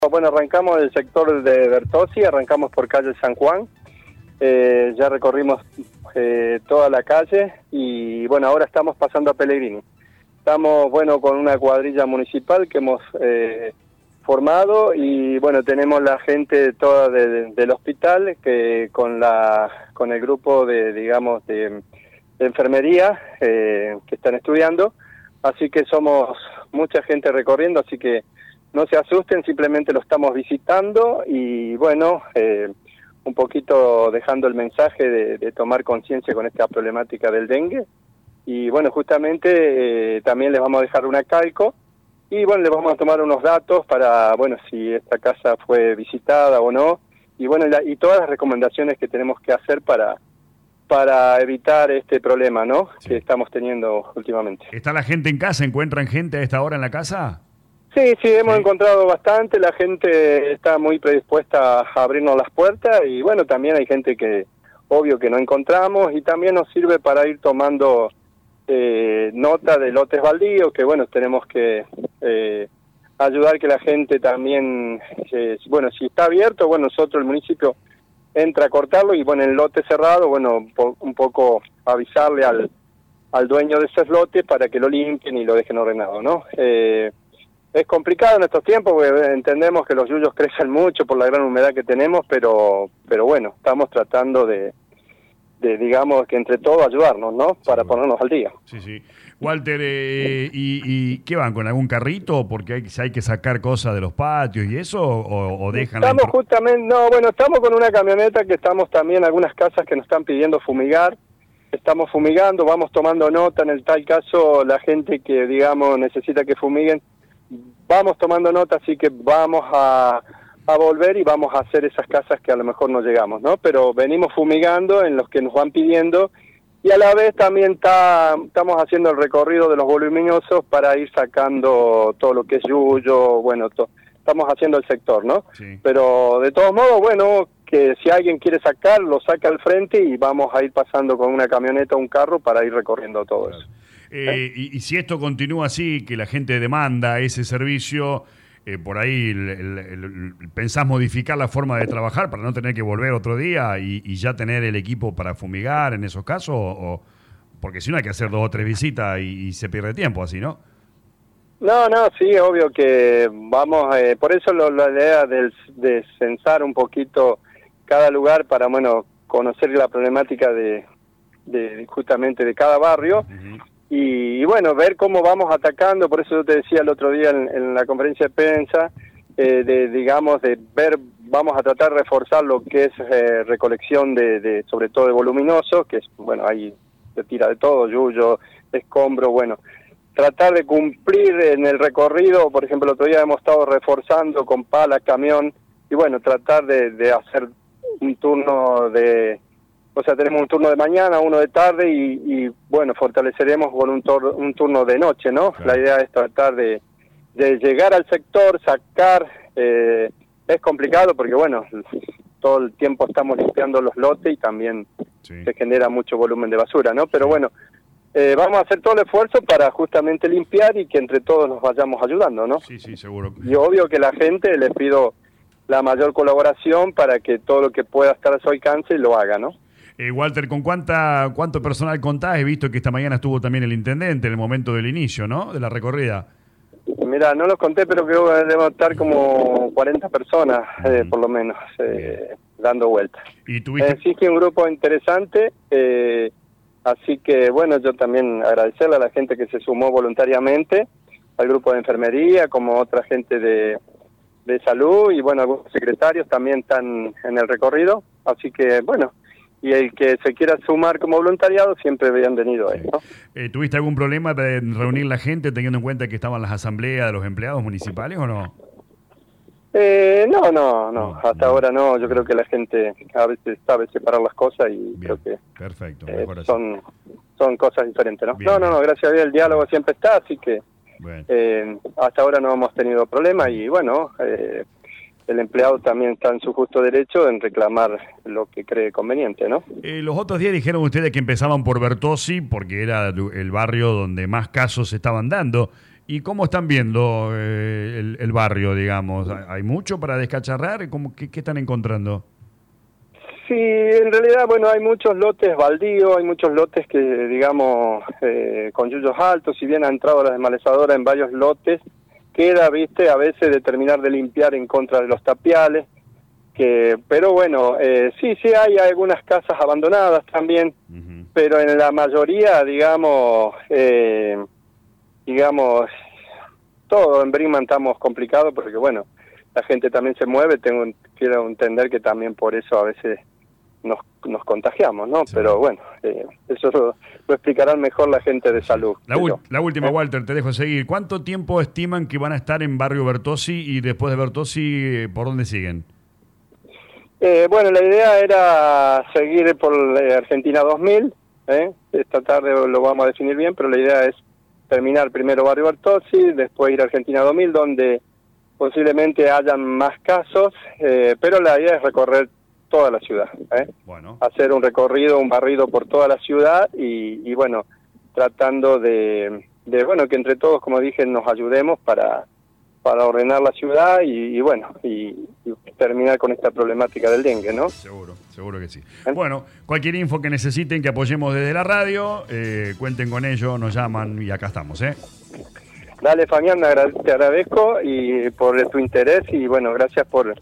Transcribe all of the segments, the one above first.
Bueno, arrancamos del sector de Bertozzi, arrancamos por calle San Juan, ya recorrimos toda la calle y bueno, ahora estamos pasando a Pellegrini. Estamos, bueno, con una cuadrilla municipal que hemos formado y bueno, tenemos la gente toda del hospital que con el grupo de enfermería que están estudiando, así que somos mucha gente recorriendo, así que no se asusten, simplemente lo estamos visitando y bueno, un poquito dejando el mensaje de tomar conciencia con esta problemática del dengue. Y bueno, justamente también les vamos a dejar una calco y bueno, les vamos a tomar unos datos para, bueno, si esta casa fue visitada o no. Y bueno, y todas las recomendaciones que tenemos que hacer para evitar este problema, ¿no? Sí. Que estamos teniendo últimamente. ¿Está la gente en casa? ¿Encuentran gente a esta hora en la casa? Sí, hemos encontrado bastante, la gente está muy predispuesta a abrirnos las puertas y bueno, también hay gente que obvio que no encontramos y también nos sirve para ir tomando nota de lotes baldíos, que bueno, tenemos que ayudar que la gente también, bueno, si está abierto, bueno, nosotros el municipio entra a cortarlo y bueno, en el lote cerrado, bueno, un poco avisarle al dueño de esos lotes para que lo limpien y lo dejen ordenado, ¿no? Es complicado en estos tiempos porque entendemos que los yuyos crecen mucho por la gran humedad que tenemos, pero bueno, estamos tratando de digamos que entre todos ayudarnos, ¿no? Para ponernos al día. Sí. Walter, ¿y qué van? ¿Con algún carrito? Porque hay que sacar cosas de los patios y eso, o dejan... Estamos estamos con una camioneta que estamos también, algunas casas que nos están pidiendo fumigar. Estamos fumigando, vamos tomando nota en el tal caso, la gente que, digamos, necesita que fumiguen, vamos tomando nota, así que vamos a volver y vamos a hacer esas casas que a lo mejor no llegamos, ¿no? Pero venimos fumigando en los que nos van pidiendo y a la vez también estamos haciendo el recorrido de los voluminosos para ir sacando todo lo que es yuyo, bueno, estamos haciendo el sector, ¿no? Sí. Pero de todos modos, bueno, que si alguien quiere sacar, lo saca al frente y vamos a ir pasando con una camioneta o un carro para ir recorriendo todo eso. Y si esto continúa así, que la gente demanda ese servicio, por ahí pensás modificar la forma de trabajar para no tener que volver otro día y ya tener el equipo para fumigar en esos casos, porque si no hay que hacer 2 o 3 visitas y se pierde tiempo así, ¿no? No, sí, obvio que vamos, por eso la idea de censar un poquito cada lugar para, bueno, conocer la problemática de justamente de cada barrio. Uh-huh. Y bueno, ver cómo vamos atacando, por eso yo te decía el otro día en la conferencia de prensa, de ver, vamos a tratar de reforzar lo que es recolección sobre todo de voluminosos, que es, bueno, ahí se tira de todo, yuyo, escombro, bueno, tratar de cumplir en el recorrido, por ejemplo, el otro día hemos estado reforzando con pala, camión, y bueno, tratar de hacer un turno tenemos un turno de mañana, uno de tarde y bueno, fortaleceremos con un turno de noche, ¿no? Claro. La idea es tratar de llegar al sector, sacar, es complicado porque bueno, todo el tiempo estamos limpiando los lotes y también se genera mucho volumen de basura, ¿no? Pero bueno, vamos a hacer todo el esfuerzo para justamente limpiar y que entre todos nos vayamos ayudando, ¿no? Sí, seguro. Y obvio que la gente les pido la mayor colaboración para que todo lo que pueda estar a su alcance lo haga, ¿no? Walter, ¿con cuánto personal contás? He visto que esta mañana estuvo también el intendente en el momento del inicio, ¿no? De la recorrida. Mira, no los conté, pero creo que debemos estar como 40 personas, por lo menos, dando vueltas. ¿Y tuviste? Sí, que un grupo interesante, así que bueno, yo también agradecerle a la gente que se sumó voluntariamente, al grupo de enfermería, como otra gente de salud, y bueno, algunos secretarios también están en el recorrido, así que bueno, y el que se quiera sumar como voluntariado siempre bienvenido ahí, ¿no? ¿Tuviste algún problema de reunir la gente teniendo en cuenta que estaban las asambleas de los empleados municipales o no? No, hasta ahora no, yo creo que la gente a veces sabe separar las cosas y bien, creo que perfecto, son cosas diferentes, ¿no? Bien, no, gracias a Dios el diálogo siempre está, así que hasta ahora no hemos tenido problemas y bueno, el empleado también está en su justo derecho en reclamar lo que cree conveniente, ¿no? Los otros días dijeron ustedes que empezaban por Bertozzi porque era el barrio donde más casos se estaban dando ¿Y cómo están viendo el barrio, digamos? ¿Hay mucho para descacharrar? ¿Qué están encontrando? Sí, en realidad, bueno, hay muchos lotes baldíos, hay muchos lotes que, digamos, con yuyos altos, si bien ha entrado la desmalezadora en varios lotes, queda, viste, a veces de terminar de limpiar en contra de los tapiales, pero bueno, sí hay algunas casas abandonadas también, pero en la mayoría, digamos, todo en Brinkman estamos complicados porque, bueno, la gente también se mueve, quiero entender que también por eso a veces nos contagiamos, ¿no? Sí. Pero bueno, eso lo explicarán mejor la gente de salud. La última, Walter, te dejo seguir. ¿Cuánto tiempo estiman que van a estar en Barrio Bertozzi y después de Bertozzi, por dónde siguen? Bueno, la idea era seguir por Argentina 2000, esta tarde lo vamos a definir bien, pero la idea es terminar primero Barrio Bertozzi, después ir a Argentina 2000, donde posiblemente hayan más casos, pero la idea es recorrer toda la ciudad, Bueno. Hacer un recorrido, un barrido por toda la ciudad y bueno, tratando de bueno, que entre todos, como dije, nos ayudemos para ordenar la ciudad y bueno, y terminar con esta problemática del dengue, ¿no? Seguro que sí. Bueno, cualquier info que necesiten, que apoyemos desde la radio, cuenten con ello, nos llaman y acá estamos, Dale, Fabián, te agradezco y por tu interés y bueno, gracias por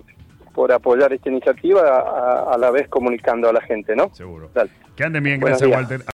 apoyar esta iniciativa, a la vez comunicando a la gente, ¿no? Seguro. Dale. Que anden bien, Buenos gracias, días. Walter.